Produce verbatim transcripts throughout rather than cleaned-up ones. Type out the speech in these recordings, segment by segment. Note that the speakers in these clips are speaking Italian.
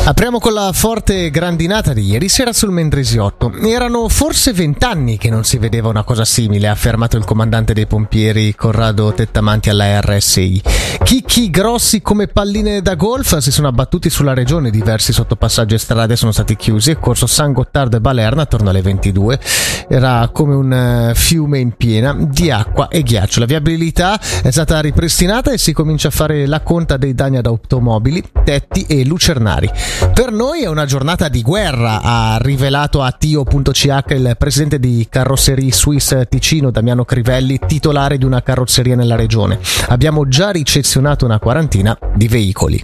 Apriamo con la forte grandinata di ieri sera sul Mendrisiotto. Erano forse vent'anni che non si vedeva una cosa simile, ha affermato il comandante dei pompieri Corrado Tettamanti alla R S I. Chicchi grossi come palline da golf si sono abbattuti sulla regione, diversi sottopassaggi e strade sono stati chiusi e corso San Gottardo e Balerna attorno alle ventidue era come un fiume in piena di acqua e ghiaccio. La viabilità è stata ripristinata e si comincia a fare la conta dei danni ad automobili, tetti e lucernari. Per noi è una giornata di guerra, ha rivelato a Tio punto C H il presidente di Carrozzerie Suisse Ticino, Damiano Crivelli, titolare di una carrozzeria nella regione. Abbiamo già ricezionato una quarantina di veicoli.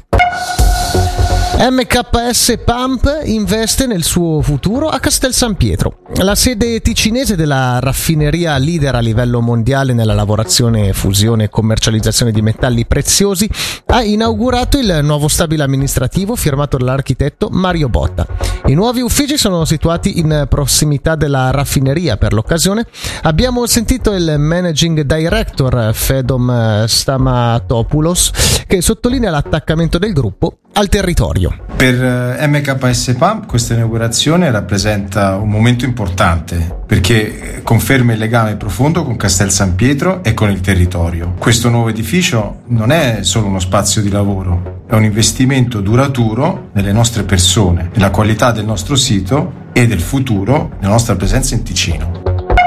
M K S Pump investe nel suo futuro a Castel San Pietro. La sede ticinese della raffineria leader a livello mondiale nella lavorazione, fusione e commercializzazione di metalli preziosi ha inaugurato il nuovo stabile amministrativo firmato dall'architetto Mario Botta. I nuovi uffici sono situati in prossimità della raffineria. Per l'occasione abbiamo sentito il managing director Fedom Stamatopoulos che sottolinea l'attaccamento del gruppo al territorio. Per M K S Pump questa inaugurazione rappresenta un momento importante perché conferma il legame profondo con Castel San Pietro e con il territorio. Questo nuovo edificio non è solo uno spazio di lavoro, è un investimento duraturo nelle nostre persone, nella qualità del nostro sito e del futuro della nostra presenza in Ticino.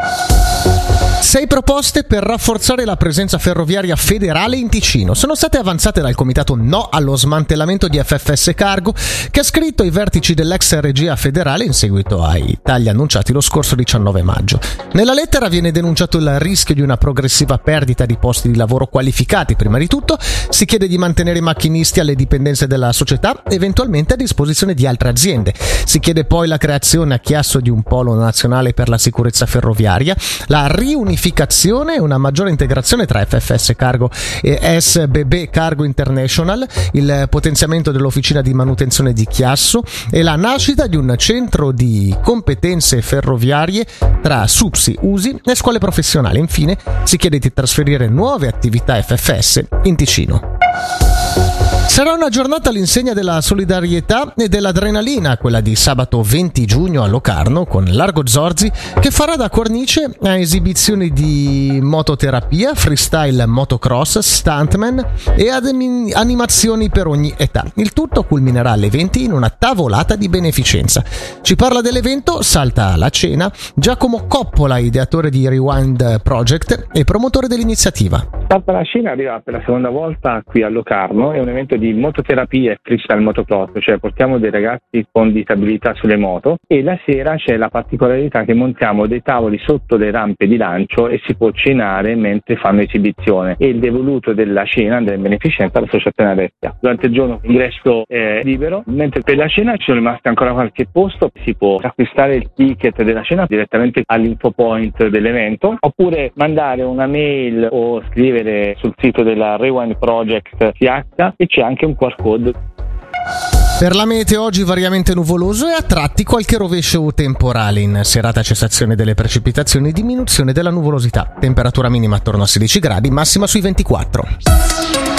Sei proposte per rafforzare la presenza ferroviaria federale in Ticino sono state avanzate dal comitato No allo smantellamento di F F S Cargo, che ha scritto ai vertici dell'ex regia federale in seguito ai tagli annunciati lo scorso diciannove maggio. Nella lettera viene denunciato il rischio di una progressiva perdita di posti di lavoro qualificati. Prima di tutto si chiede di mantenere i macchinisti alle dipendenze della società, eventualmente a disposizione di altre aziende. Si chiede poi la creazione a Chiasso di un polo nazionale per la sicurezza ferroviaria, la riunificazione e una maggiore integrazione tra F F S Cargo e S B B Cargo International, il potenziamento dell'officina di manutenzione di Chiasso e la nascita di un centro di competenze ferroviarie tra SUPSI, U S I e scuole professionali. Infine si chiede di trasferire nuove attività F F S in Ticino. Sarà una giornata all'insegna della solidarietà e dell'adrenalina, quella di sabato venti giugno a Locarno, con Largo Zorzi, che farà da cornice a esibizioni di mototerapia, freestyle motocross, stuntman e ad animazioni per ogni età. Il tutto culminerà alle venti in una tavolata di beneficenza. Ci parla dell'evento Salta la cena Giacomo Coppola, ideatore di Rewind Project e promotore dell'iniziativa. Salta la cena arriva per la seconda volta qui a Locarno, è un evento di mototerapia e freestyle motocross, cioè portiamo dei ragazzi con disabilità sulle moto e la sera c'è la particolarità che montiamo dei tavoli sotto le rampe di lancio e si può cenare mentre fanno esibizione, e il devoluto della cena della beneficenza all'associazione Adesia. Durante il giorno l'ingresso è libero, mentre per la cena ci sono rimasti ancora qualche posto, si può acquistare il ticket della cena direttamente all'info point dell'evento oppure mandare una mail o scrivere sul sito della Rewind Project C H e c'è anche un Q R code. Per la meteo oggi variamente nuvoloso e a tratti qualche rovescio temporale. In serata cessazione delle precipitazioni e diminuzione della nuvolosità. Temperatura minima attorno a sedici gradi, massima sui ventiquattro.